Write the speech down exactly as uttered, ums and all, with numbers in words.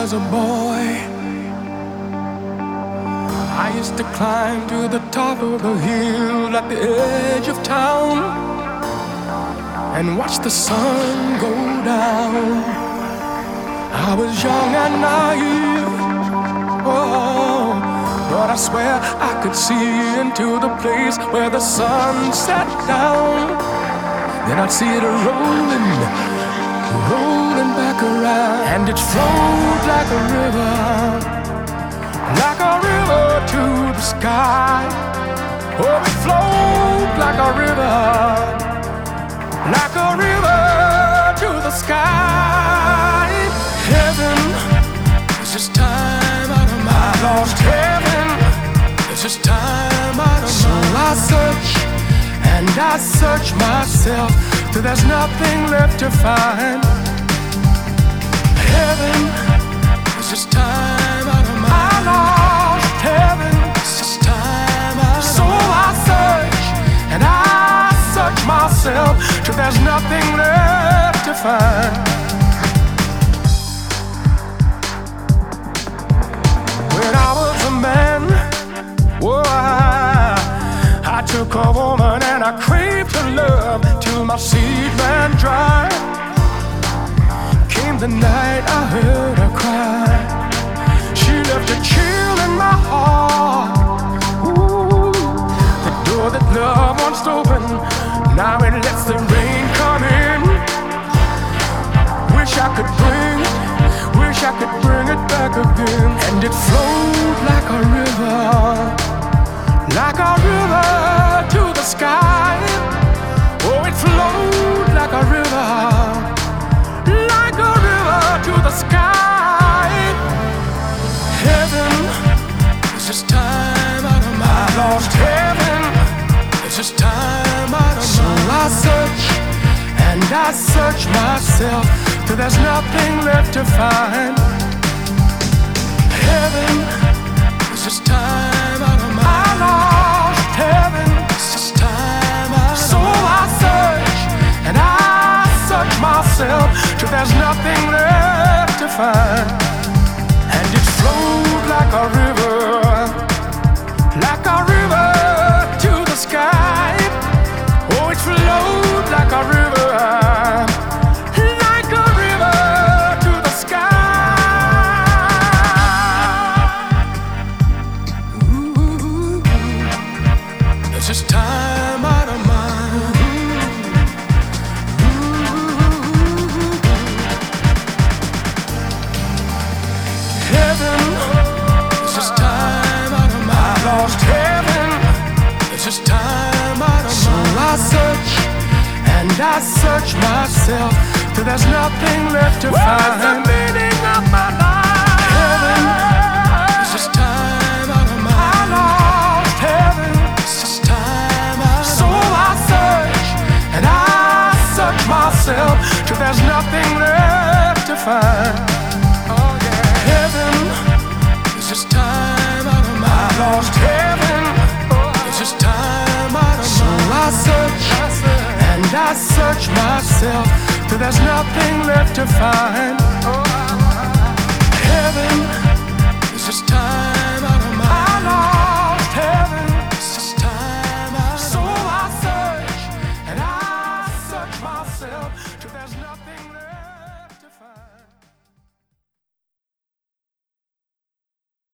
was a boy, I used to climb to the top of the hill at the edge of town and watch the sun go down. I was young and naive, oh, but I swear I could see into the place where the sun sat down. Then I'd see it rolling, rolling back around, and it flowed like a river, like a river to the sky. Oh, it flowed like a river, like a river to the sky. Heaven is just time out of my lost heaven. It's just time out of so I search and I search myself till there's nothing left to find. Heaven is just time out of my lost heaven. It's just time out of so I search and I search myself till there's nothing left to find. When I was a man, whoa, I, I took a woman and I craved her love till my seed ran dry. Came the night I heard her cry. She left a chill in my heart. Ooh, the door that love once opened, now it lets the rain come in. Wish I could bring it, wish I could bring it back again. And it flowed like a river, like a river to the sky. Oh, it flowed like a river, like a river to the sky. Heaven is just time out of my lost heaven. It's just time out of so my I search and I search myself till there's nothing left to find. Heaven is just time out of my lost heaven. It's just time out of so I search and I search myself till there's nothing left to find. And it flowed like a river, like a river to the sky. Oh, it flowed like a river, like a river to the sky. Ooh, it's just time out of mine. Heaven, it's just time out of my lost heaven. It's just time out of so I search and I search myself till there's nothing left to find. What's the meaning of my life? Heaven, it's just time out of my lost heaven. It's just time out of so I search and I search myself till there's nothing left to find. Oh yeah. Heaven, it's just time out of my lost heaven. It's just time out of so I search and I search myself till there's nothing left to find. Heaven, it's just time out of my lost heaven. It's just time out. So I search and I search myself till there's nothing left.